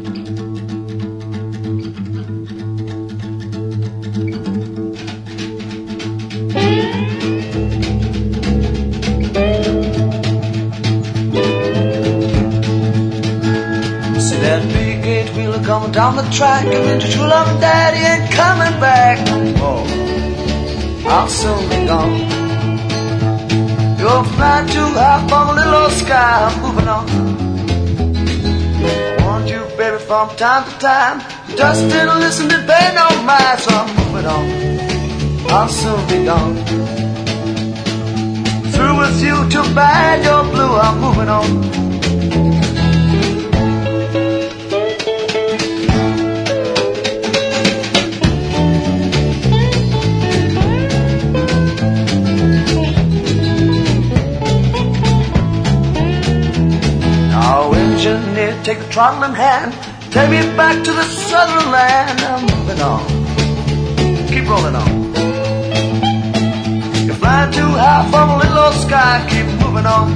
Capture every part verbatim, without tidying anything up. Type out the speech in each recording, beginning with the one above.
Coming down the track, and then your true love and daddy ain't coming back. Oh, I'll soon be gone. You're flying too high from a little old sky. I'm moving on. I want you, baby, from time to time. You just didn't listen to pay no mind, so I'm moving on. I'll soon be gone. Through with you, too bad you're blue. I'm moving on. Engineer, take the throttle in hand, take me back to the southern land. I'm moving on, keep rolling on. You're flying too high from a little old sky, keep moving on.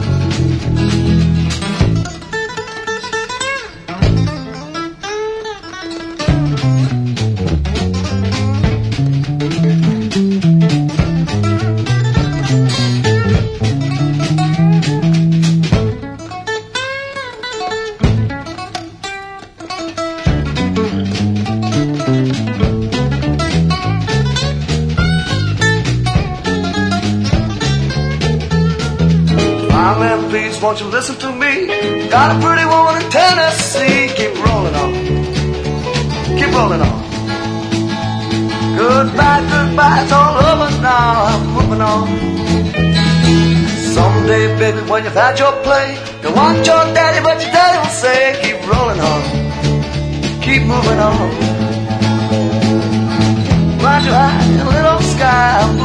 Please, won't you listen to me? Got a pretty woman in Tennessee. Keep rolling on, keep rolling on. Goodbye, goodbye, it's all over now. I'm moving on. Someday, baby, when you've had your play, you want your daddy, but your daddy will say, keep rolling on, keep moving on. Fly too high in a little sky. I'm